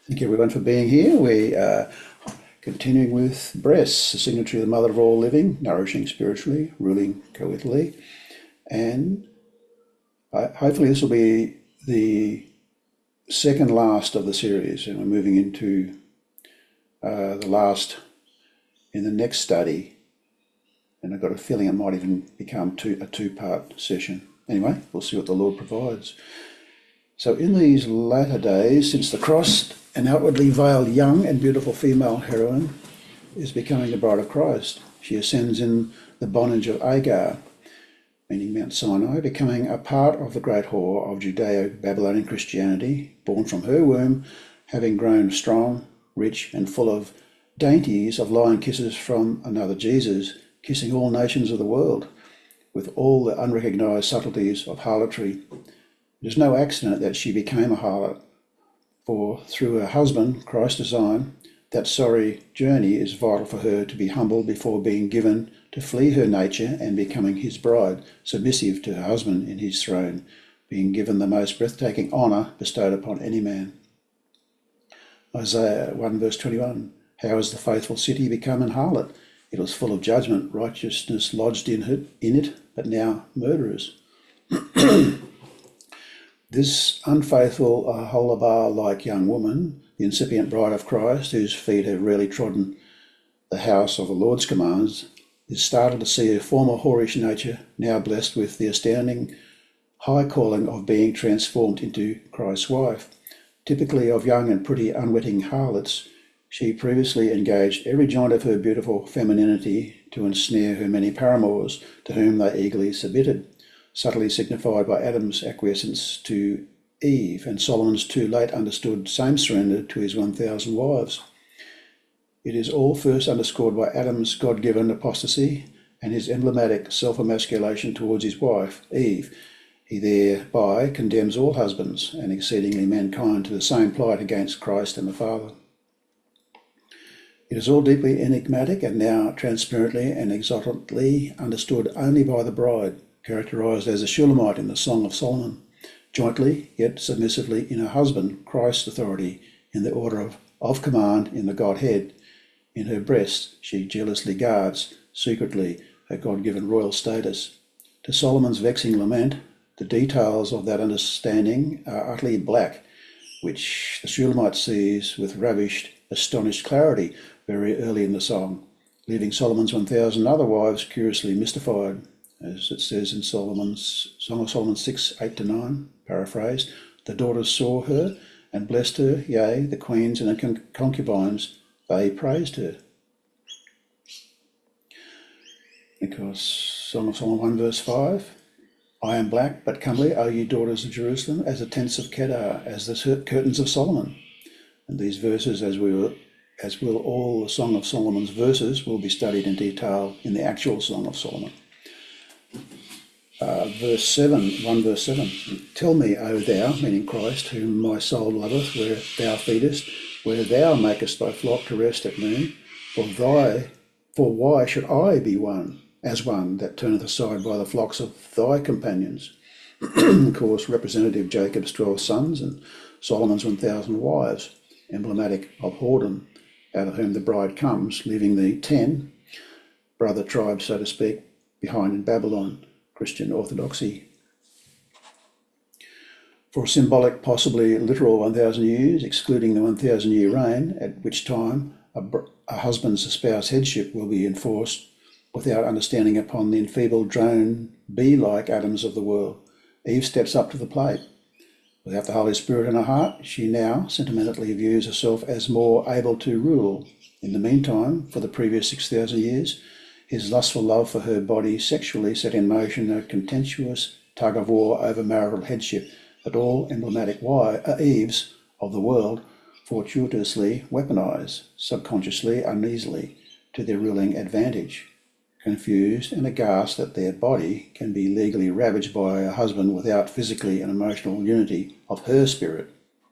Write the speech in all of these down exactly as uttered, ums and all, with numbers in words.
Thank you everyone for being here. We are continuing with breasts, the signatory of the mother of all living, nourishing spiritually, ruling coethally. And uh, hopefully this will be the second last of the series, and we're moving into uh, the last in the next study. And I've got a feeling it might even become two, a two-part session. Anyway, we'll see what the Lord provides. So in these latter days, since the crossed and outwardly veiled young and beautiful female heroine is becoming the bride of Christ, she ascends in the bondage of Agar, meaning Mount Sinai, becoming a part of the great whore of Judeo-Babylonian Christianity, born from her womb, having grown strong, rich, and full of dainties of lying kisses from another Jesus, kissing all nations of the world, with all the unrecognised subtleties of harlotry. It is no accident that she became a harlot, for through her husband, Christ's design, that sorry journey is vital for her to be humble before being given to flee her nature and becoming his bride, submissive to her husband in his throne, being given the most breathtaking honour bestowed upon any man. Isaiah one verse twenty-one, how has the faithful city become an harlot? It was full of judgment, righteousness lodged in it, in it but now murderers. This unfaithful Aholibah-like young woman, the incipient bride of Christ, whose feet have rarely trodden the house of the Lord's commands, is startled to see her former whorish nature now blessed with the astounding high calling of being transformed into Christ's wife. Typically of young and pretty unwitting harlots, she previously engaged every joint of her beautiful femininity to ensnare her many paramours, to whom they eagerly submitted, subtly signified by Adam's acquiescence to Eve and Solomon's too late understood same surrender to his one thousand wives. It is all first underscored by Adam's God-given apostasy and his emblematic self-emasculation towards his wife, Eve. He thereby condemns all husbands and exceedingly mankind to the same plight against Christ and the Father. It is all deeply enigmatic and now transparently and exultantly understood only by the bride, characterised as a Shulamite in the Song of Solomon, jointly yet submissively in her husband, Christ's authority in the order of, of command in the Godhead. In her breast she jealously guards, secretly, her God-given royal status. To Solomon's vexing lament, the details of that understanding are utterly black, which the Shulamite sees with ravished, astonished clarity very early in the song, leaving Solomon's one thousand other wives curiously mystified, as it says in Solomon's Song of Solomon six, eight to nine, paraphrased. The daughters saw her and blessed her, yea, the queens and the concubines, they praised her. Because Song of Solomon one verse five, I am black but comely, O ye daughters of Jerusalem, as the tents of Kedar, as the curtains of Solomon. And these verses, as we will, as will all the Song of Solomon's verses, will be studied in detail in the actual Song of Solomon. Uh, verse seven, one verse seven, tell me, O thou, meaning Christ, whom my soul loveth, where thou feedest, where thou makest thy flock to rest at noon, for thy, for why should I be one, as one that turneth aside by the flocks of thy companions? Of course, representative Jacob's twelve sons and Solomon's one thousand wives, emblematic of whoredom, out of whom the bride comes, leaving the ten brother tribes, so to speak, behind in Babylon, Christian orthodoxy. For a symbolic, possibly literal one thousand years, excluding the one thousand year reign, at which time a, a husband's espoused headship will be enforced without understanding upon the enfeebled drone bee-like atoms of the world, Eve steps up to the plate. Without the Holy Spirit in her heart, she now sentimentally views herself as more able to rule. In the meantime, for the previous six thousand years, his lustful love for her body sexually set in motion a contentious tug-of-war over marital headship that all emblematic Eves of the world fortuitously weaponize, subconsciously, uneasily, to their ruling advantage, confused and aghast that their body can be legally ravaged by a husband without physically and emotional unity of her spirit.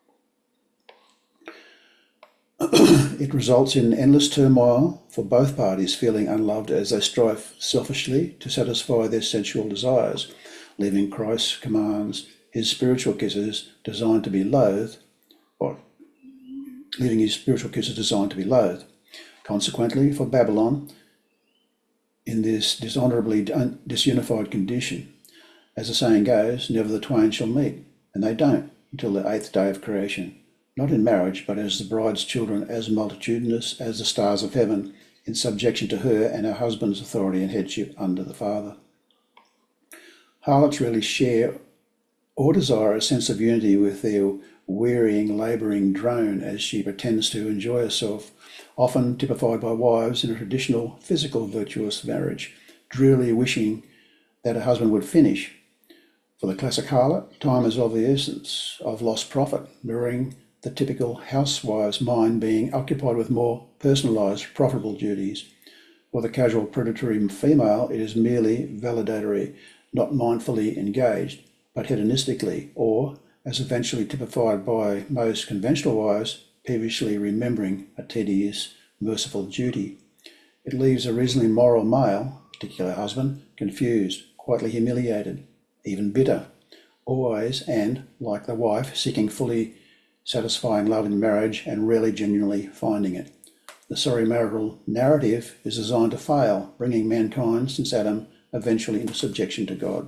It results in endless turmoil for both parties, feeling unloved as they strive selfishly to satisfy their sensual desires, leaving Christ's commands, his spiritual kisses, designed to be loathed, or leaving his spiritual kids are designed to be loathed. Consequently, for Babylon, in this dishonourably disunified condition, as the saying goes, never the twain shall meet, and they don't until the eighth day of creation, not in marriage, but as the bride's children, as multitudinous as the stars of heaven, in subjection to her and her husband's authority and headship under the Father. Harlots really share or desire a sense of unity with their wearying, labouring drone as she pretends to enjoy herself, often typified by wives in a traditional physical virtuous marriage, drearily wishing that her husband would finish. For the classic harlot, time is of the essence of lost profit, mirroring the typical housewife's mind being occupied with more personalised, profitable duties. For the casual predatory female, it is merely validatory, not mindfully engaged, but hedonistically, or, as eventually typified by most conventional wives, peevishly remembering a tedious, merciful duty. It leaves a reasonably moral male, particular husband, confused, quietly humiliated, even bitter, always and, like the wife, seeking fully satisfying love in marriage and rarely genuinely finding it. The sorry marital narrative is designed to fail, bringing mankind, since Adam, eventually into subjection to God.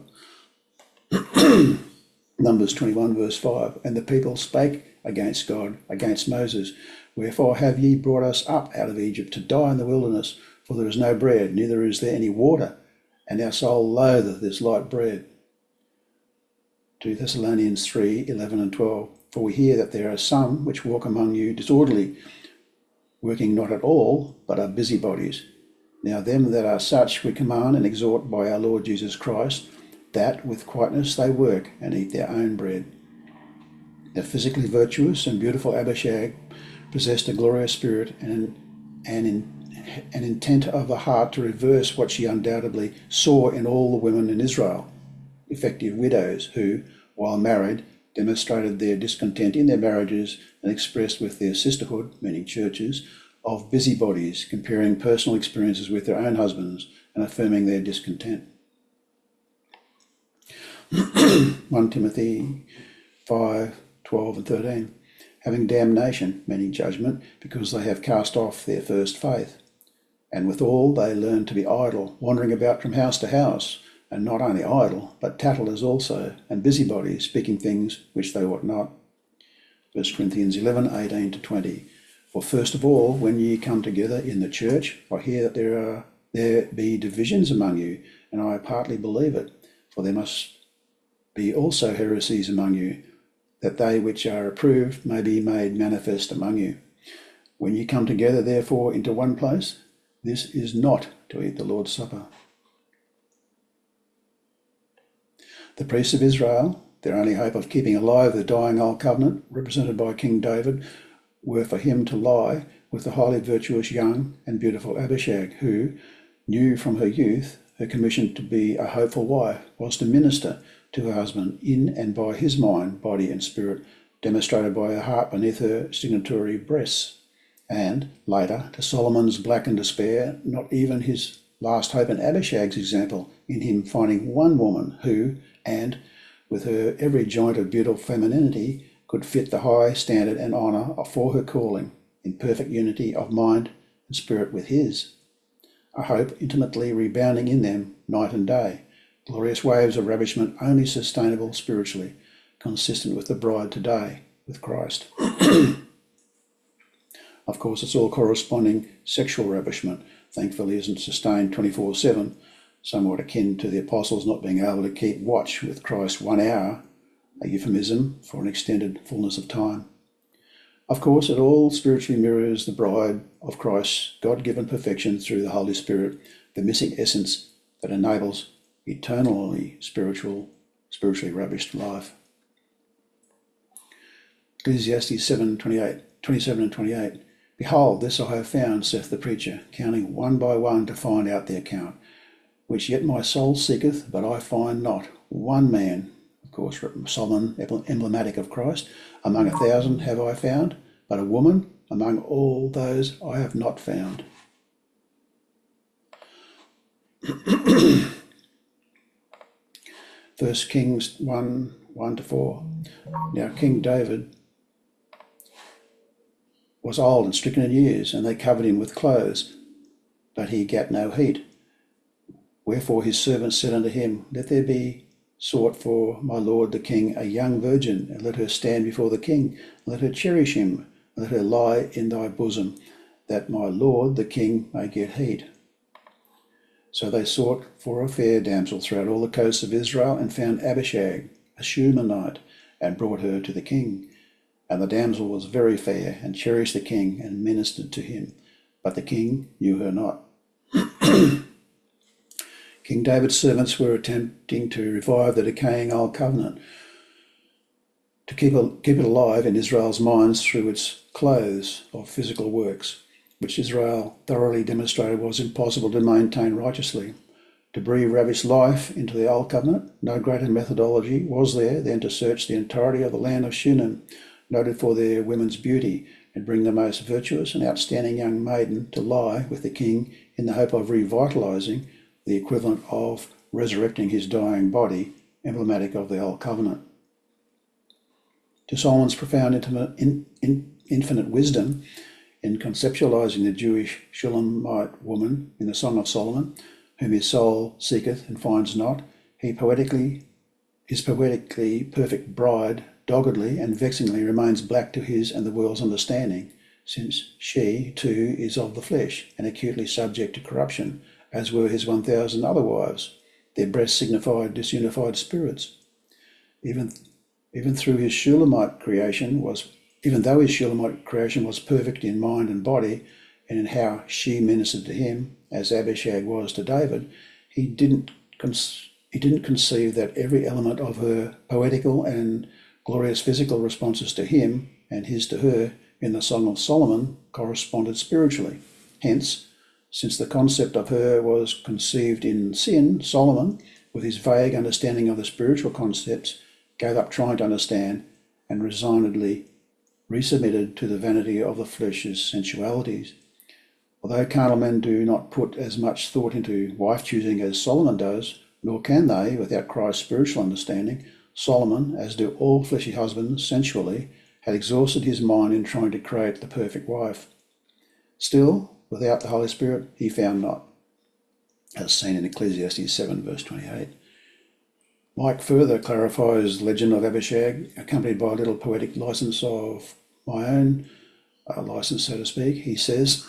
Numbers twenty-one verse five, and the people spake against God, against Moses, wherefore have ye brought us up out of Egypt to die in the wilderness? For there is no bread, neither is there any water, and our soul loatheth this light bread. Two Thessalonians three eleven and twelve, for we hear that there are some which walk among you disorderly, working not at all, but are busybodies. Now them that are such we command and exhort by our Lord Jesus Christ, that with quietness they work and eat their own bread. The physically virtuous and beautiful Abishag possessed a glorious spirit and an, an, an intent of the heart to reverse what she undoubtedly saw in all the women in Israel, effective widows who, while married, demonstrated their discontent in their marriages and expressed with their sisterhood, meaning churches, of busybodies, comparing personal experiences with their own husbands and affirming their discontent. First Timothy five twelve and thirteen, having damnation, meaning judgment, because they have cast off their first faith. And withal they learn to be idle, wandering about from house to house, and not only idle, but tattlers also, and busybodies, speaking things which they ought not. First Corinthians eleven eighteen to twenty, for first of all, when ye come together in the church, I hear that there are there be divisions among you, and I partly believe it, for there must be also heresies among you, that they which are approved may be made manifest among you. When ye come together, therefore, into one place, this is not to eat the Lord's Supper. The priests of Israel, their only hope of keeping alive the dying old covenant, represented by King David, were for him to lie with the highly virtuous young and beautiful Abishag, who knew from her youth her commission to be a hopeful wife was to minister to her husband in and by his mind, body and spirit, demonstrated by her heart beneath her signatory breasts. And, later, to Solomon's blackened despair, not even his last hope in Abishag's example, in him finding one woman who, and with her every joint of beautiful femininity, could fit the high standard and honour for her calling, in perfect unity of mind and spirit with his. A hope intimately rebounding in them night and day, glorious waves of ravishment only sustainable spiritually, consistent with the bride today, with Christ. Of course, it's all corresponding sexual ravishment, thankfully isn't sustained twenty-four seven, somewhat akin to the apostles not being able to keep watch with Christ one hour, a euphemism for an extended fullness of time. Of course, it all spiritually mirrors the bride of Christ's God-given perfection through the Holy Spirit, the missing essence that enables eternally spiritual, spiritually ravished life. Ecclesiastes seven twenty-eight, twenty-seven and twenty-eight. Behold, this I have found, saith the preacher, counting one by one to find out the account, which yet my soul seeketh, but I find not. One man, of course, Solomon, emblematic of Christ, among a thousand have I found, but a woman among all those I have not found. First Kings one, one to four. Now King David was old and stricken in years, and they covered him with clothes, but he gat no heat. Wherefore his servants said unto him, Let there be sought for my lord the king a young virgin, and let her stand before the king, and let her cherish him, and let her lie in thy bosom, that my lord the king may get heat. So they sought for a fair damsel throughout all the coasts of Israel, and found Abishag, a Shunammite, and brought her to the king. And the damsel was very fair, and cherished the king, and ministered to him. But the king knew her not. King David's servants were attempting to revive the decaying old covenant, to keep it alive in Israel's minds through its clothes of physical works, which Israel thoroughly demonstrated was impossible to maintain righteously. To breathe ravish life into the old covenant, no greater methodology was there than to search the entirety of the land of Shunem, noted for their women's beauty, and bring the most virtuous and outstanding young maiden to lie with the king in the hope of revitalising the equivalent of resurrecting his dying body, emblematic of the old covenant. To Solomon's profound intimate, in, in, infinite wisdom in conceptualising the Jewish Shulamite woman in the Song of Solomon, whom his soul seeketh and finds not, he poetically, his poetically perfect bride doggedly and vexingly remains black to his and the world's understanding, since she, too, is of the flesh, and acutely subject to corruption, as were his one thousand other wives. Their breasts signified disunified spirits. Even, even through his Shulamite creation was, even though his Shulamite creation was perfect in mind and body, and in how she ministered to him, as Abishag was to David, he didn't con- he didn't conceive that every element of her poetical and glorious physical responses to him and his to her in the Song of Solomon corresponded spiritually. Hence, since the concept of her was conceived in sin, Solomon, with his vague understanding of the spiritual concepts, gave up trying to understand and resignedly resubmitted to the vanity of the flesh's sensualities. Although carnal men do not put as much thought into wife choosing as Solomon does, nor can they without Christ's spiritual understanding, Solomon, as do all fleshy husbands sensually, had exhausted his mind in trying to create the perfect wife. Still, without the Holy Spirit, he found not, as seen in Ecclesiastes seven, verse twenty-eight. Mike further clarifies the legend of Abishag, accompanied by a little poetic license of my own, uh, license, so to speak. He says,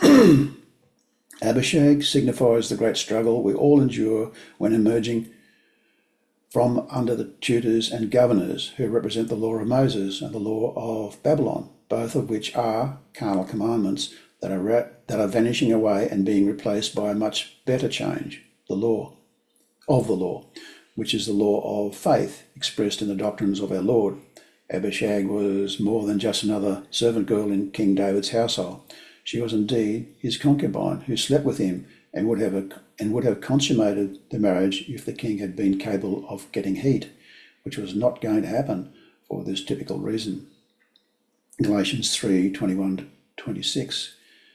Abishag signifies the great struggle we all endure when emerging from under the tutors and governors who represent the law of Moses and the law of Babylon, both of which are carnal commandments that are, ra- that are vanishing away and being replaced by a much better change, the law of the law, which is the law of faith expressed in the doctrines of our Lord. Abishag was more than just another servant girl in King David's household. She was indeed his concubine who slept with him and would have a, and would have consummated the marriage if the king had been capable of getting heat, which was not going to happen for this typical reason. Galatians three, twenty-one to twenty-six.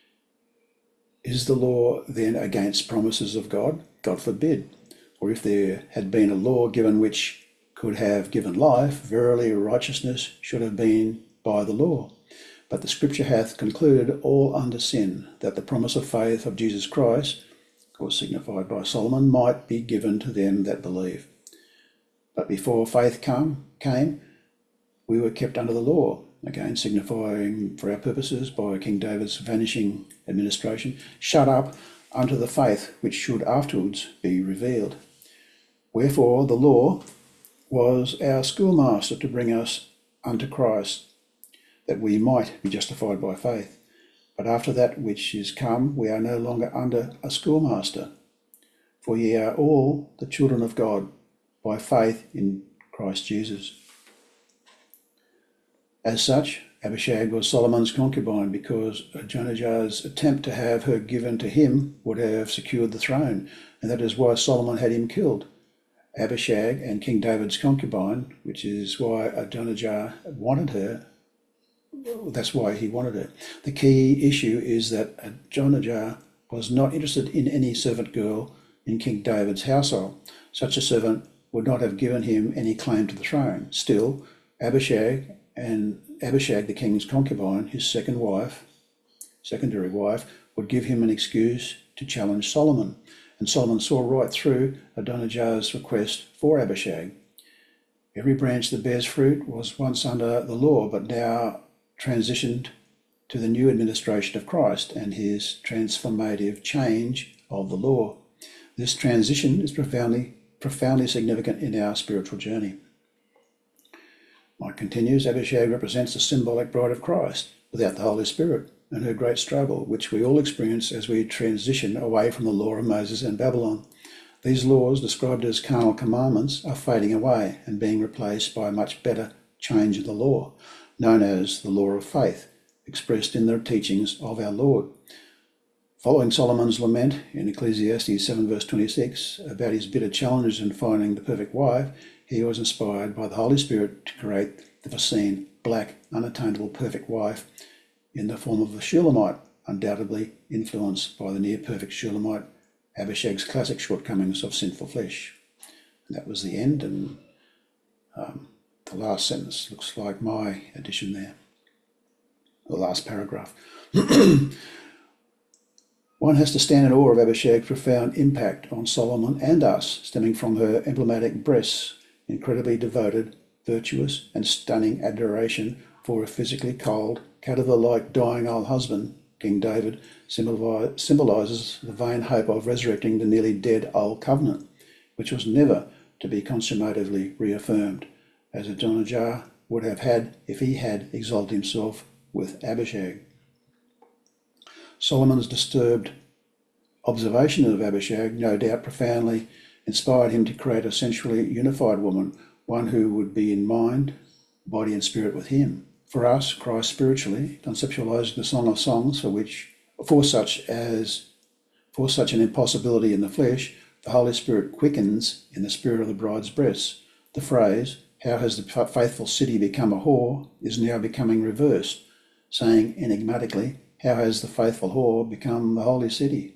Is the law then against promises of God? God forbid. Or if there had been a law given which could have given life, verily righteousness should have been by the law. But the Scripture hath concluded all under sin, that the promise of faith of Jesus Christ, of course signified by Solomon, might be given to them that believe. But before faith come, came, we were kept under the law, again signifying for our purposes by King David's vanishing administration, shut up unto the faith which should afterwards be revealed. Wherefore the law was our schoolmaster to bring us unto Christ, that we might be justified by faith. But after that which is come, we are no longer under a schoolmaster. For ye are all the children of God by faith in Christ Jesus. As such, Abishag was Solomon's concubine because Adonijah's attempt to have her given to him would have secured the throne, and that is why Solomon had him killed. Abishag and King David's concubine, which is why Adonijah wanted her, that's why he wanted her. The key issue is that Adonijah was not interested in any servant girl in King David's household. Such a servant would not have given him any claim to the throne. Still, Abishag and Abishag, the king's concubine, his second wife, secondary wife, would give him an excuse to challenge Solomon, and Solomon saw right through Adonijah's request for Abishag. Every branch that bears fruit was once under the law, but now transitioned to the new administration of Christ and his transformative change of the law. This transition is profoundly, profoundly significant in our spiritual journey. Mike continues, Abishag represents the symbolic bride of Christ without the Holy Spirit and her great struggle, which we all experience as we transition away from the law of Moses and Babylon. These laws, described as carnal commandments, are fading away and being replaced by a much better change of the law, known as the law of faith, expressed in the teachings of our Lord. Following Solomon's lament in Ecclesiastes seven verse twenty-six about his bitter challenges in finding the perfect wife, he was inspired by the Holy Spirit to create the foreseen, black, unattainable perfect wife in the form of a Shulamite, undoubtedly influenced by the near-perfect Shulamite, Abishag's classic shortcomings of sinful flesh. And that was the end, and um, the last sentence looks like my addition there, the last paragraph. One has to stand in awe of Abishag's profound impact on Solomon and us, stemming from her emblematic breasts, incredibly devoted, virtuous, and stunning adoration for a physically cold, cadaver-like dying old husband. King David symbolises the vain hope of resurrecting the nearly dead old covenant, which was never to be consummatively reaffirmed, as Adonijah would have had if he had exalted himself with Abishag. Solomon's disturbed observation of Abishag no doubt profoundly inspired him to create a sensually unified woman, one who would be in mind, body and spirit with him. For us, Christ spiritually, conceptualizing the Song of Songs, for which, for such as, for such an impossibility in the flesh, the Holy Spirit quickens in the spirit of the bride's breasts. The phrase, "How has the faithful city become a whore?" is now becoming reversed, saying enigmatically, "How has the faithful whore become the holy city?"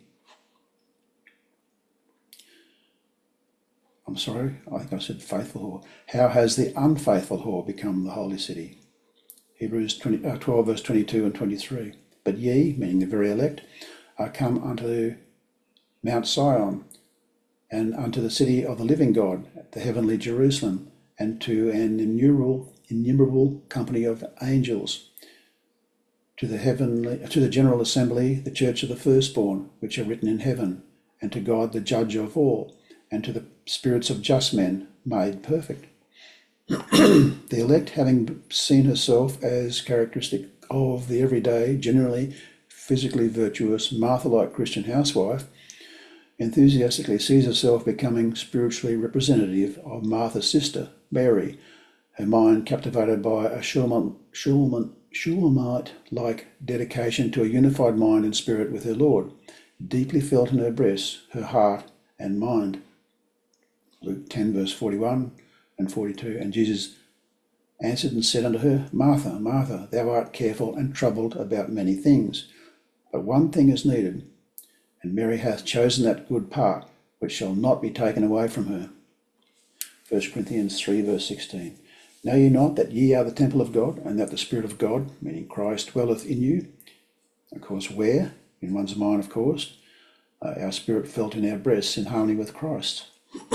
I'm sorry, I think I said faithful whore. How has the unfaithful whore become the holy city? Hebrews twenty, uh, twelve verse twenty-two and twenty-three. But ye, meaning the very elect, are come unto Mount Sion, and unto the city of the living God, the heavenly Jerusalem, and to an innumerable, innumerable company of angels, to the heavenly, to the general assembly, the church of the firstborn, which are written in heaven, and to God the judge of all, and to the spirits of just men made perfect. The elect, having seen herself as characteristic of the everyday, generally physically virtuous, Martha-like Christian housewife, enthusiastically sees herself becoming spiritually representative of Martha's sister, Mary, her mind captivated by a Shulamite-like dedication to a unified mind and spirit with her Lord, deeply felt in her breasts, her heart and mind. Luke ten verse forty-one and forty-two, and Jesus answered and said unto her, Martha, Martha, thou art careful and troubled about many things, but one thing is needed, and Mary hath chosen that good part, which shall not be taken away from her. First Corinthians three verse sixteen. Know ye not that ye are the temple of God, and that the Spirit of God, meaning Christ, dwelleth in you? Of course, where? In one's mind, of course. Uh, our spirit felt in our breasts in harmony with Christ.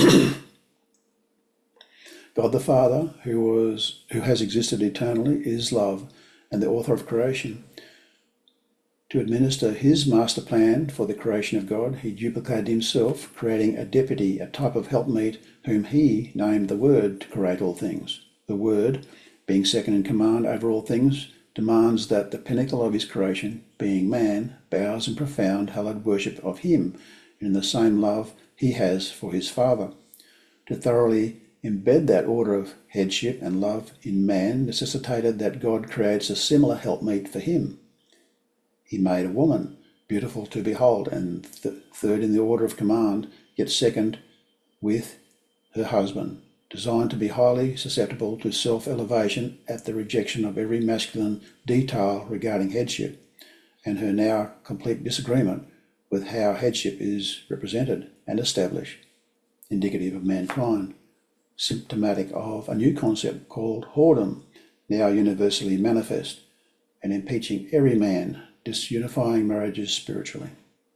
God the Father, who was, who has existed eternally, is love and the author of creation. To administer his master plan for the creation of God, he duplicated himself, creating a deputy, a type of helpmeet, whom he named the Word to create all things. The Word, being second in command over all things, demands that the pinnacle of his creation, being man, bows in profound hallowed worship of him in the same love he has for his Father. To thoroughly embed that order of headship and love in man necessitated that God creates a similar helpmeet for him. He made a woman, beautiful to behold, and th- third in the order of command, yet second with her husband, designed to be highly susceptible to self-elevation at the rejection of every masculine detail regarding headship, and her now complete disagreement with how headship is represented and established, indicative of mankind, symptomatic of a new concept called whoredom, now universally manifest, and impeaching every man disunifying marriages spiritually.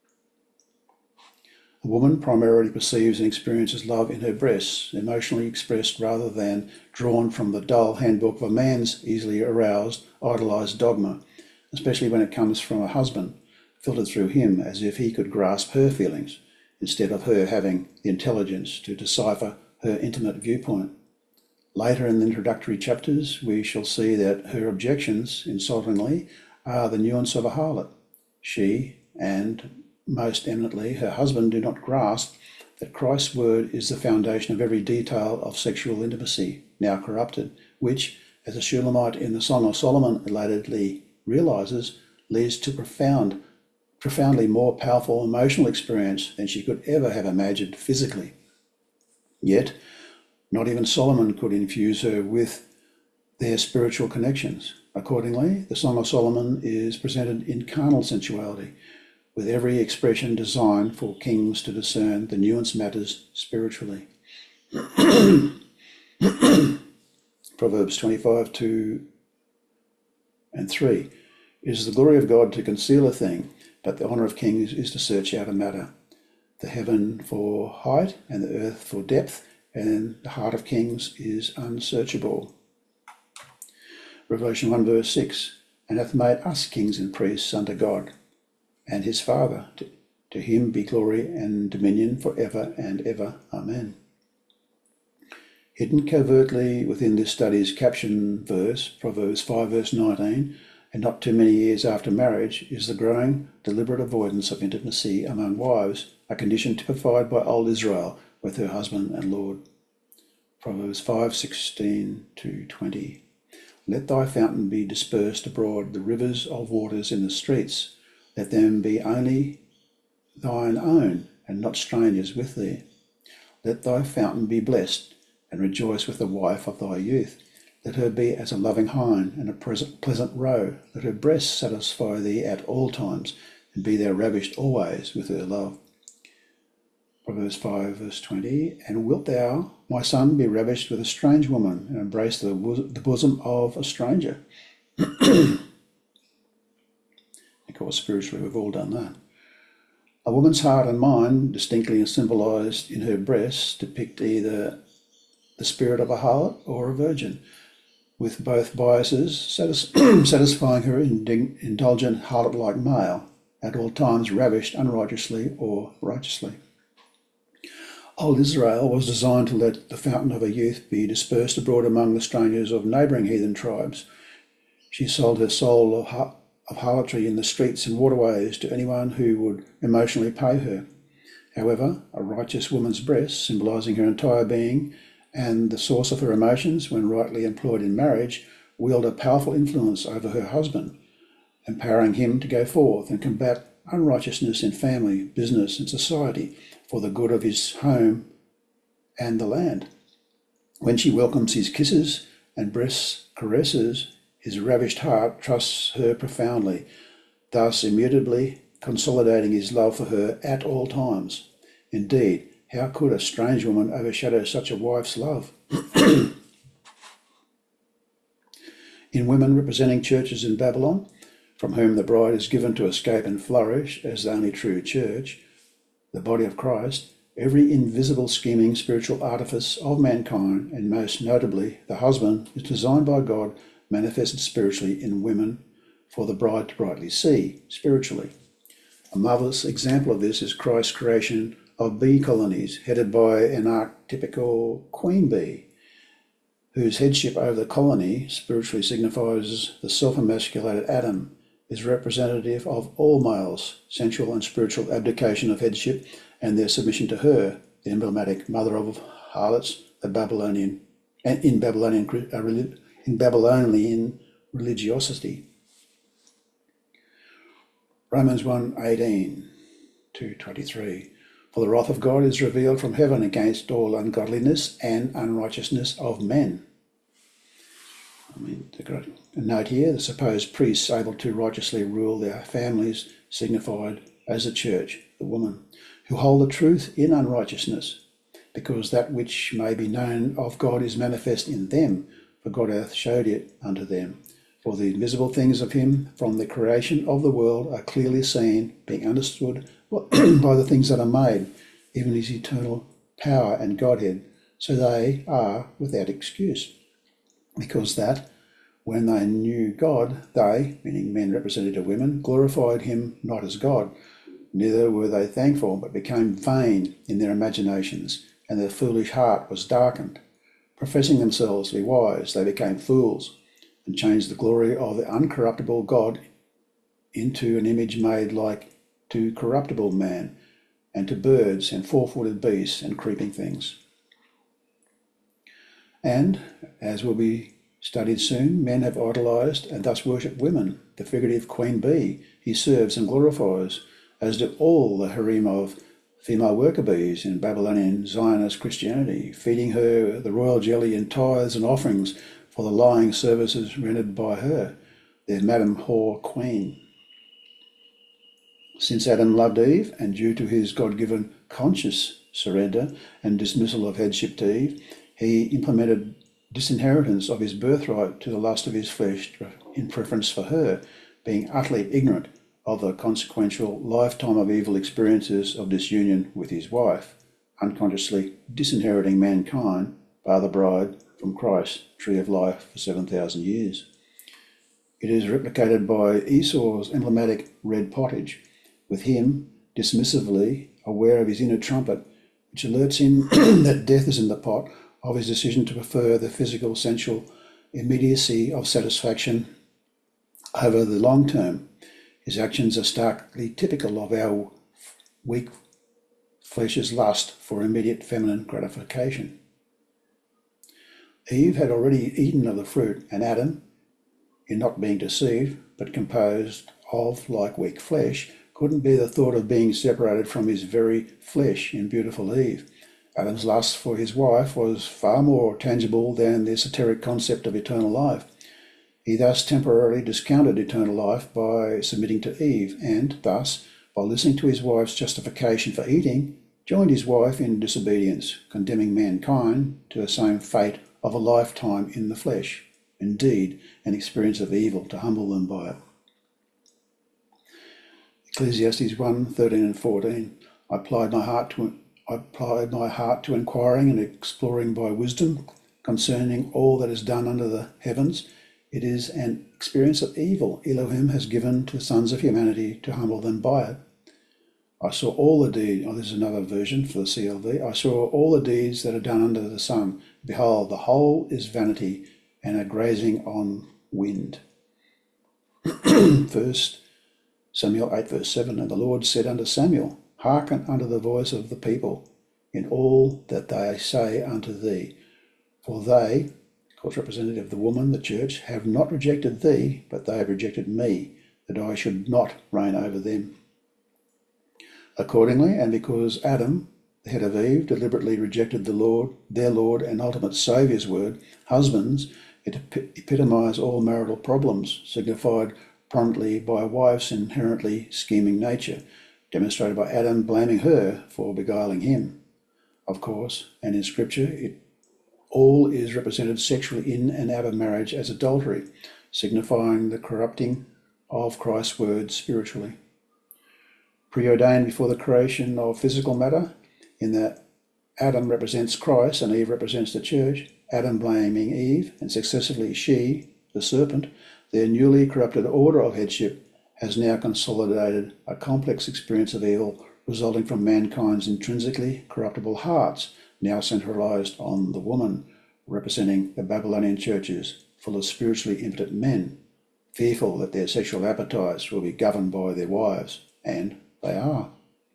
A woman primarily perceives and experiences love in her breasts, emotionally expressed rather than drawn from the dull handbook of a man's easily aroused, idolised dogma, especially when it comes from a husband, filtered through him as if he could grasp her feelings, instead of her having the intelligence to decipher her intimate viewpoint. Later in the introductory chapters, we shall see that her objections, insultingly, are the nuance of a harlot. She, and most eminently her husband, do not grasp that Christ's word is the foundation of every detail of sexual intimacy, now corrupted, which, as the Shulamite in the Song of Solomon elatedly realises, leads to profound, profoundly more powerful emotional experience than she could ever have imagined physically. Yet, not even Solomon could infuse her with their spiritual connections. Accordingly, the Song of Solomon is presented in carnal sensuality, with every expression designed for kings to discern the nuanced matters spiritually. Proverbs twenty-five, two and three. It is the glory of God to conceal a thing, but the honour of kings is to search out a matter. The heaven for height and the earth for depth, and the heart of kings is unsearchable. Revelation one verse six. And hath made us kings and priests unto God and his Father. To, to him be glory and dominion for ever and ever. Amen. Hidden covertly within this study's caption verse, Proverbs five verse nineteen, and not too many years after marriage, is the growing, deliberate avoidance of intimacy among wives, a condition typified by old Israel with her husband and Lord. Proverbs five sixteen to twenty. Let thy fountain be dispersed abroad, the rivers of waters in the streets. Let them be only thine own, and not strangers with thee. Let thy fountain be blessed, and rejoice with the wife of thy youth. Let her be as a loving hind and a pleasant roe. Let her breasts satisfy thee at all times, and be thou ravished always with her love. Proverbs five verse twenty. And wilt thou, my son, be ravished with a strange woman, and embrace the, the bosom of a stranger? Of course, spiritually, we've all done that. A woman's heart and mind, distinctly symbolised in her breasts, depict either the spirit of a harlot or a virgin, with both biases satis- satisfying her ind- indulgent harlot-like male, at all times ravished unrighteously or righteously. Old Israel was designed to let the fountain of her youth be dispersed abroad among the strangers of neighbouring heathen tribes. She sold her soul of har- of harlotry in the streets and waterways to anyone who would emotionally pay her. However, a righteous woman's breasts, symbolising her entire being and the source of her emotions when rightly employed in marriage, wield a powerful influence over her husband, empowering him to go forth and combat unrighteousness in family, business and society for the good of his home and the land. When she welcomes his kisses and breast caresses, his ravished heart trusts her profoundly, thus immutably consolidating his love for her at all times. Indeed, how could a strange woman overshadow such a wife's love? In women representing churches in Babylon, from whom the bride is given to escape and flourish as the only true church, the body of Christ, every invisible scheming spiritual artifice of mankind, and most notably the husband, is designed by God, manifested spiritually in women, for the bride to brightly see spiritually. A marvellous example of this is Christ's creation of bee colonies, headed by an archetypical queen bee, whose headship over the colony spiritually signifies the self-emasculated Adam, is representative of all males' sensual and spiritual abdication of headship and their submission to her, the emblematic mother of harlots, the Babylonian, and in Babylonian in Babylonian religiosity. Romans one eighteen to twenty-three. For the wrath of God is revealed from heaven against all ungodliness and unrighteousness of men. I mean, a note here, the supposed priests able to righteously rule their families signified as the church, the woman, who hold the truth in unrighteousness, because that which may be known of God is manifest in them, for God hath showed it unto them. For the invisible things of him from the creation of the world are clearly seen, being understood by the things that are made, even his eternal power and Godhead, so they are without excuse. Because that, when they knew God, they, meaning men represented of women, glorified him not as God, neither were they thankful, but became vain in their imaginations, and their foolish heart was darkened. Professing themselves to be wise, they became fools, and changed the glory of the uncorruptible God into an image made like to corruptible man, and to birds and four-footed beasts and creeping things. And, as will be studied soon, men have idolised and thus worshipped women, the figurative queen bee he serves and glorifies, as do all the harem of female worker bees in Babylonian Zionist Christianity, feeding her the royal jelly in tithes and offerings for the lying services rendered by her, their Madam Whore Queen. Since Adam loved Eve, and due to his God-given conscious surrender and dismissal of headship to Eve, he implemented disinheritance of his birthright to the lust of his flesh in preference for her, being utterly ignorant of the consequential lifetime of evil experiences of disunion with his wife, unconsciously disinheriting mankind, bar the bride, from Christ's tree of life for seven thousand years. It is replicated by Esau's emblematic red pottage, with him dismissively aware of his inner trumpet, which alerts him that death is in the pot, of his decision to prefer the physical, sensual immediacy of satisfaction over the long term. His actions are starkly typical of our weak flesh's lust for immediate feminine gratification. Eve had already eaten of the fruit, and Adam, in not being deceived, but composed of like weak flesh, couldn't bear the thought of being separated from his very flesh in beautiful Eve. Adam's lust for his wife was far more tangible than the esoteric concept of eternal life. He thus temporarily discounted eternal life by submitting to Eve, and thus, by listening to his wife's justification for eating, joined his wife in disobedience, condemning mankind to the same fate of a lifetime in the flesh, indeed, an experience of evil to humble them by it. Ecclesiastes one, thirteen and fourteen. I applied my heart to I applied my heart to inquiring and exploring by wisdom concerning all that is done under the heavens. It is an experience of evil Elohim has given to the sons of humanity to humble them by it. I saw all the deeds, oh, this is another version for the C L V. I saw all the deeds that are done under the sun. Behold, the whole is vanity and a grazing on wind. First Samuel eight, verse seven. And the Lord said unto Samuel, hearken unto the voice of the people in all that they say unto thee. For they, of course representative of the woman, the church, have not rejected thee, but they have rejected me, that I should not reign over them. Accordingly, and because Adam, the head of Eve, deliberately rejected the Lord, their Lord and ultimate Saviour's word, husbands, it epitomise all marital problems, signified prominently by a wife's inherently scheming nature, demonstrated by Adam blaming her for beguiling him. Of course, and in Scripture, it all is represented sexually in and out of marriage as adultery, signifying the corrupting of Christ's word spiritually. Preordained before the creation of physical matter, in that Adam represents Christ and Eve represents the church, Adam blaming Eve, and successively she, the serpent, their newly corrupted order of headship, has now consolidated a complex experience of evil resulting from mankind's intrinsically corruptible hearts, now centralized on the woman, representing the Babylonian churches, full of spiritually impotent men, fearful that their sexual appetites will be governed by their wives, and they are.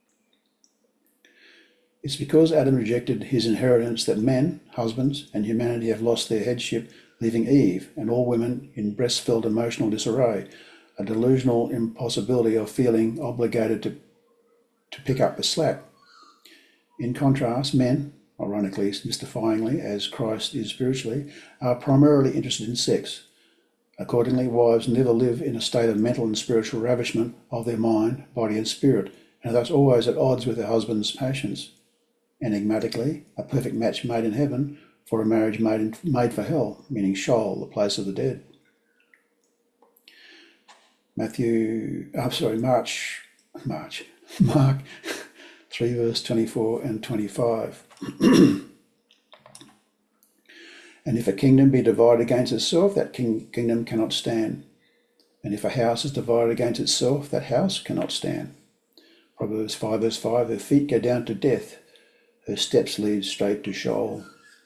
It's because Adam rejected his inheritance that men, husbands, and humanity have lost their headship, leaving Eve and all women in breast-filled emotional disarray, a delusional impossibility of feeling obligated to, to pick up the slack. In contrast, men, ironically, mystifyingly, as Christ is spiritually, are primarily interested in sex. Accordingly, wives never live in a state of mental and spiritual ravishment of their mind, body and spirit, and are thus always at odds with their husband's passions. Enigmatically, a perfect match made in heaven for a marriage made, in, made for hell, meaning Sheol, the place of the dead. Matthew, I'm sorry, March, March, Mark three verse twenty-four and twenty-five. And if a kingdom be divided against itself, that king, kingdom cannot stand. And if a house is divided against itself, that house cannot stand. Proverbs five verse five, her feet go down to death, her steps lead straight to Sheol.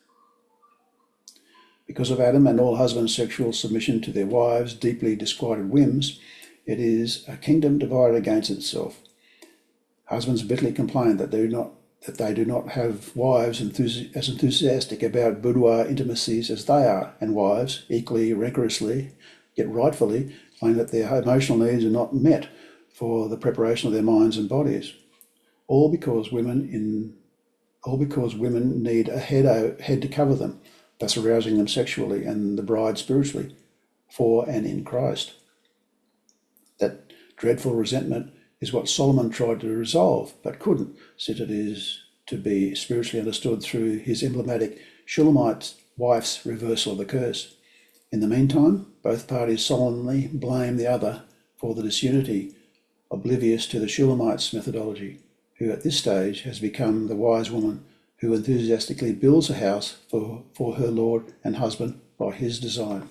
Because of Adam and all husbands' sexual submission to their wives' deeply disquieted whims, it is a kingdom divided against itself. Husbands bitterly complain that they do not that they do not have wives enthusi- as enthusiastic about boudoir intimacies as they are, and wives, equally rancorously, yet rightfully, claim that their emotional needs are not met for the preparation of their minds and bodies. All because women in all because women need a head, head to cover them, thus arousing them sexually and the bride spiritually, for and in Christ. That dreadful resentment is what Solomon tried to resolve, but couldn't, since it is to be spiritually understood through his emblematic Shulamite wife's reversal of the curse. In the meantime, both parties solemnly blame the other for the disunity, oblivious to the Shulamite's methodology, who at this stage has become the wise woman who enthusiastically builds a house for, for her lord and husband by his design.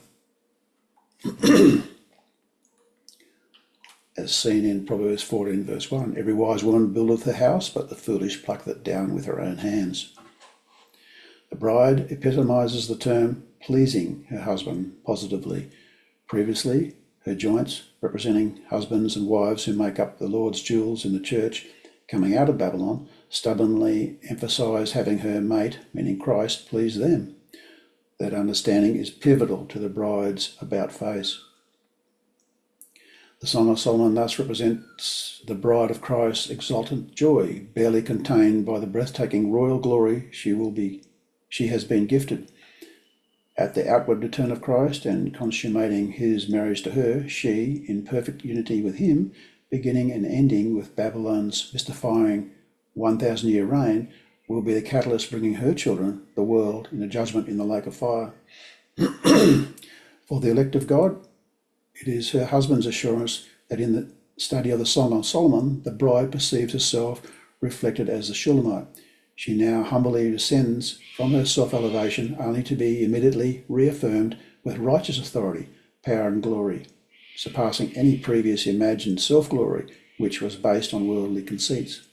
As seen in Proverbs fourteen verse one, every wise woman buildeth a house, but the foolish plucketh it down with her own hands. The bride epitomizes the term pleasing her husband positively. Previously, her joints, representing husbands and wives who make up the Lord's jewels in the church coming out of Babylon, stubbornly emphasize having her mate, meaning Christ, please them. That understanding is pivotal to the bride's about face. The Song of Solomon thus represents the bride of Christ's exultant joy, barely contained by the breathtaking royal glory she will be, she has been gifted. At the outward return of Christ and consummating his marriage to her, she, in perfect unity with him, beginning and ending with Babylon's mystifying one thousand year reign, will be the catalyst bringing her children, the world, in a judgment in the lake of fire. For the elect of God, it is her husband's assurance that in the study of the Song of Solomon, the bride perceives herself reflected as the Shulamite. She now humbly descends from her self-elevation, only to be immediately reaffirmed with righteous authority, power and glory, surpassing any previous imagined self-glory which was based on worldly conceits.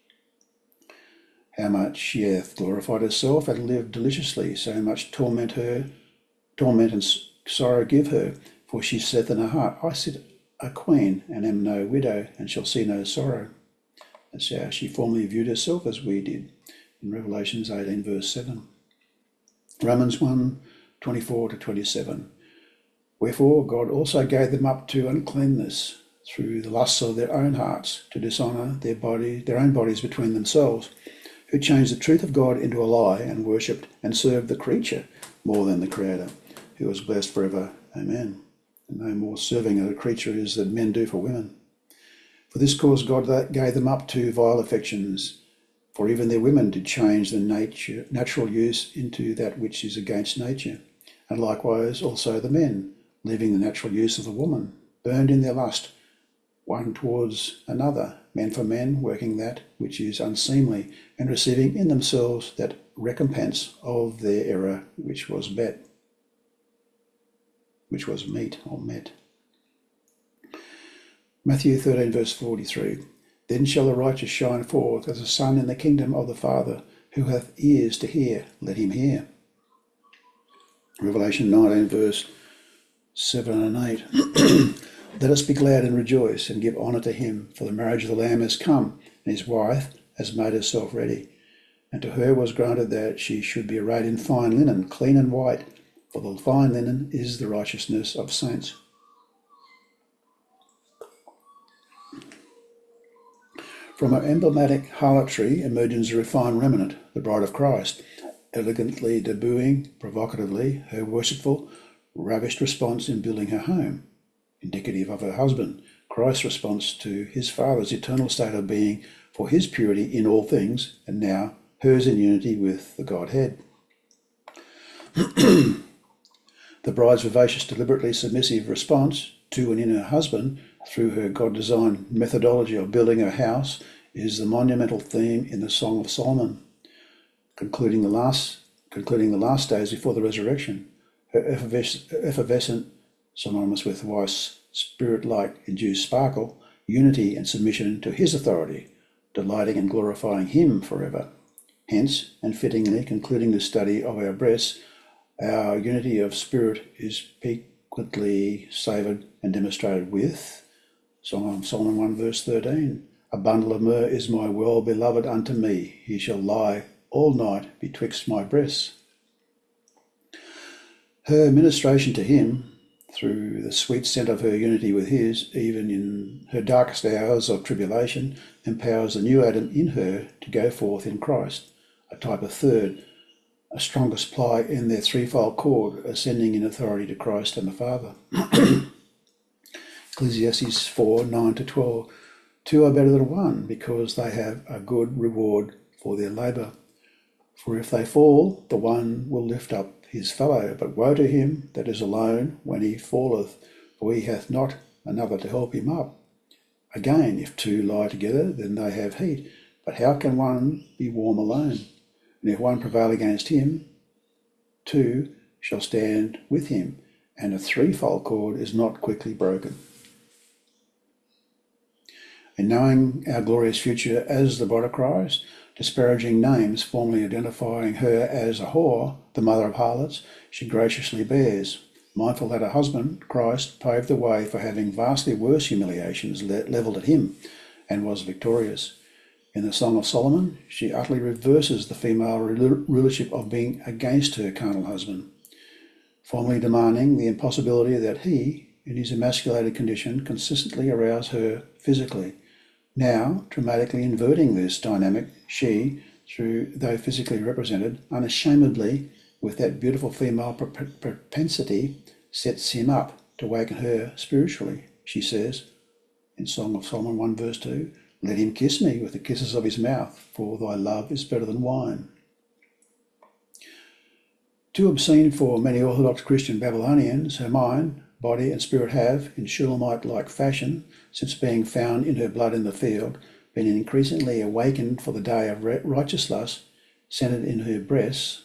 How much she hath glorified herself and lived deliciously, so much torment her, torment and sorrow give her. For she saith in her heart, I sit a queen, and am no widow, and shall see no sorrow. That's how she formerly viewed herself, as we did in Revelations eighteen, verse seven. Romans one, twenty-four to twenty-seven. Wherefore God also gave them up to uncleanness through the lusts of their own hearts, to dishonour their body, their own bodies between themselves, who changed the truth of God into a lie, and worshipped and served the creature more than the Creator, who was blessed forever. Amen. And no more serving of a creature is that men do for women. For this cause God gave them up to vile affections, for even their women did change the nature, natural use into that which is against nature. And likewise also the men, leaving the natural use of the woman, burned in their lust, one towards another, men for men, working that which is unseemly, and receiving in themselves that recompense of their error which was met. which was meat or met. Matthew thirteen verse forty-three. Then shall the righteous shine forth as a sun in the kingdom of the Father. Who hath ears to hear, let him hear. Revelation nineteen verse seven and eight. Let us be glad and rejoice and give honour to him, for the marriage of the Lamb is come, and his wife has made herself ready. And to her was granted that she should be arrayed in fine linen, clean and white, for the fine linen is the righteousness of saints. From her emblematic harlotry emerges a refined remnant, the bride of Christ, elegantly debuting, provocatively, her worshipful, ravished response in building her home, indicative of her husband, Christ's response to his Father's eternal state of being for his purity in all things, and now hers in unity with the Godhead. The bride's vivacious, deliberately submissive response to and in her husband through her God-designed methodology of building her house is the monumental theme in the Song of Solomon, concluding the last, concluding the last days before the resurrection. Her effervescent, synonymous with wife's spirit-like induced sparkle, unity and submission to his authority, delighting and glorifying him forever. Hence, and fittingly concluding the study of our breasts, our unity of spirit is piquantly savoured and demonstrated with Song of Solomon one verse thirteen. A bundle of myrrh is my well-beloved unto me. He shall lie all night betwixt my breasts. Her ministration to him, through the sweet scent of her unity with his, even in her darkest hours of tribulation, empowers the new Adam in her to go forth in Christ, a type of third, a stronger supply in their threefold cord, ascending in authority to Christ and the Father. Ecclesiastes four, nine to twelve. Two are better than one, because they have a good reward for their labour. For if they fall, the one will lift up his fellow, but woe to him that is alone when he falleth, for he hath not another to help him up. Again, if two lie together, then they have heat, but how can one be warm alone? And if one prevail against him, two shall stand with him, and a threefold cord is not quickly broken. In knowing our glorious future as the bride of Christ, disparaging names formerly identifying her as a whore, the mother of harlots, she graciously bears, mindful that her husband, Christ, paved the way for having vastly worse humiliations levelled at him, and was victorious. In the Song of Solomon, she utterly reverses the female rulership of being against her carnal husband, formally demanding the impossibility that he, in his emasculated condition, consistently arouse her physically. Now, dramatically inverting this dynamic, she, through though physically represented, unashamedly, with that beautiful female propensity, sets him up to waken her spiritually. She says, in Song of Solomon one verse two, let him kiss me with the kisses of his mouth, for thy love is better than wine. Too obscene for many Orthodox Christian Babylonians, her mind, body and spirit have, in Shulamite-like fashion, since being found in her blood in the field, been increasingly awakened for the day of righteous lust, centered in her breasts.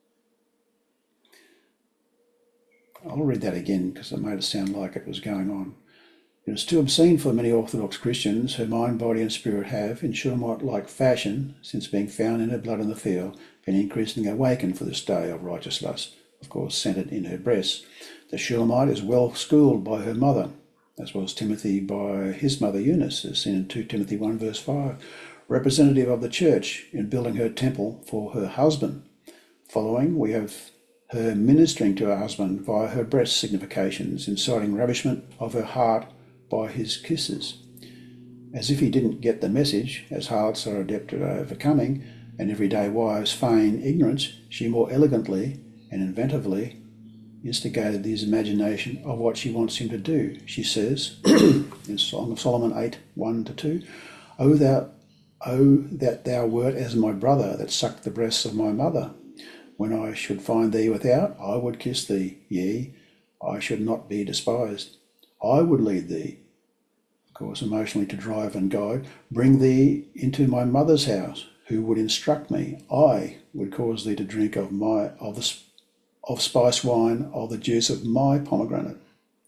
I'll read that again because it made it sound like it was going on. It is too obscene for many Orthodox Christians, her mind, body and spirit have, in Shulamite-like fashion, since being found in her blood in the field, been increasingly awakened for this day of righteous lust, of course centered in her breasts. The Shulamite is well schooled by her mother, as was Timothy by his mother Eunice, as seen in Second Timothy one verse five, representative of the church in building her temple for her husband. Following, we have her ministering to her husband via her breast significations, inciting ravishment of her heart by his kisses. As if he didn't get the message, as harlots are adept at overcoming, and everyday wives feign ignorance, she more elegantly and inventively instigated his imagination of what she wants him to do. She says, in Song of Solomon eight, one to two, O thou, O that thou wert as my brother that sucked the breasts of my mother. When I should find thee without, I would kiss thee, yea, I should not be despised. I would lead thee, of course, emotionally to drive and guide, bring thee into my mother's house, who would instruct me. I would cause thee to drink of my of the of spice wine, of the juice of my pomegranate.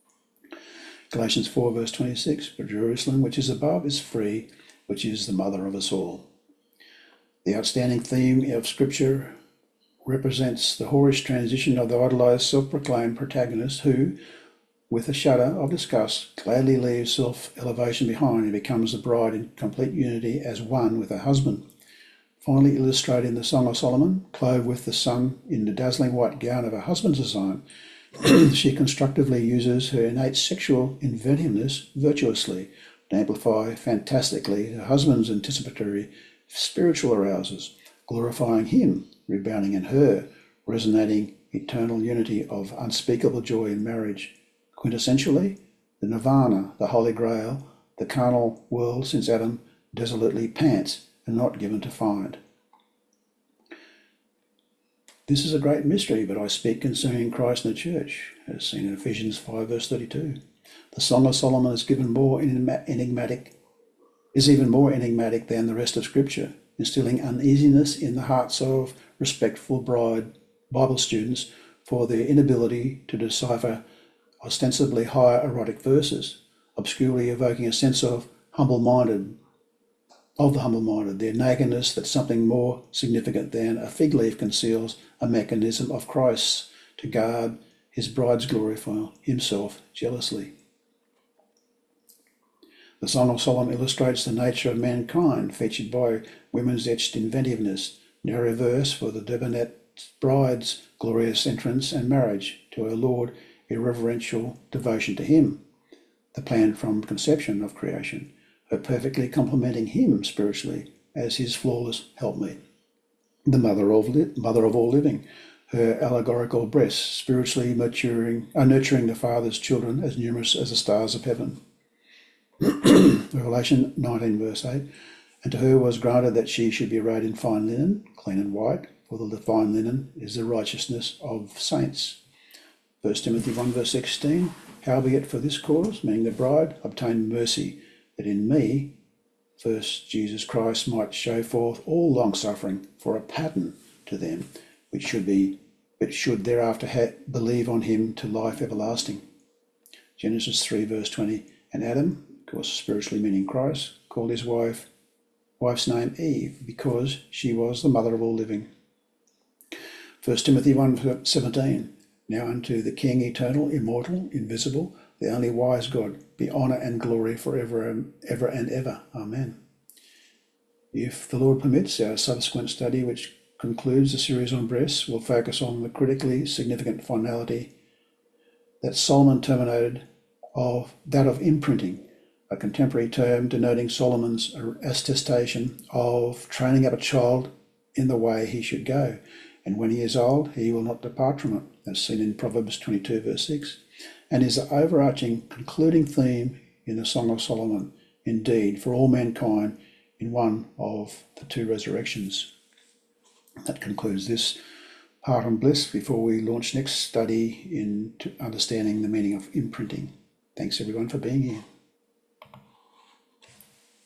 Galatians four verse twenty-six, but Jerusalem which is above is free, which is the mother of us all. The outstanding theme of Scripture represents the whorish transition of the idolized self-proclaimed protagonist who, with a shudder of disgust, gladly leaves self-elevation behind and becomes the bride in complete unity as one with her husband. Finally illustrated in the Song of Solomon, clothed with the sun in the dazzling white gown of her husband's design, she constructively uses her innate sexual inventiveness virtuously to amplify fantastically her husband's anticipatory spiritual arouses, glorifying him, rebounding in her, resonating eternal unity of unspeakable joy in marriage. Quintessentially, the nirvana, the holy grail, the carnal world since Adam desolately pants and not given to find. This is a great mystery, but I speak concerning Christ and the church, as seen in Ephesians five verse thirty-two. The Song of Solomon is given more enigmatic, is even more enigmatic than the rest of Scripture, instilling uneasiness in the hearts of respectful bride Bible students for their inability to decipher ostensibly higher erotic verses, obscurely evoking a sense of humble-minded, of the humble-minded, their nakedness that something more significant than a fig leaf conceals a mechanism of Christ to guard his bride's glory for himself jealously. The Song of Solomon illustrates the nature of mankind, featured by women's etched inventiveness, narrow verse for the debonair bride's glorious entrance and marriage to her Lord, irreverential devotion to him, the plan from conception of creation, her perfectly complementing him spiritually as his flawless helpmeet, the mother of li- mother of all living, her allegorical breasts spiritually maturing, uh, nurturing the Father's children as numerous as the stars of heaven. Revelation nineteen verse eight, and to her was granted that she should be arrayed in fine linen, clean and white, for the fine linen is the righteousness of saints. First Timothy one verse sixteen, howbeit for this cause, meaning the bride, obtained mercy, that in me, first Jesus Christ might show forth all long-suffering for a pattern to them, which should be, which should thereafter ha- believe on him to life everlasting. Genesis three verse twenty, and Adam, of course spiritually meaning Christ, called his wife, wife's name Eve, because she was the mother of all living. First Timothy one seventeen, now unto the King, eternal, immortal, invisible, the only wise God, be honour and glory forever and ever and ever. Amen. If the Lord permits, our subsequent study, which concludes the series on breasts, will focus on the critically significant finality that Solomon terminated, of that of imprinting, a contemporary term denoting Solomon's attestation of training up a child in the way he should go, and when he is old, he will not depart from it, as seen in Proverbs twenty-two verse six, and is the overarching concluding theme in the Song of Solomon, indeed, for all mankind in one of the two resurrections. That concludes this part on bliss before we launch next study into understanding the meaning of imprinting. Thanks everyone for being here.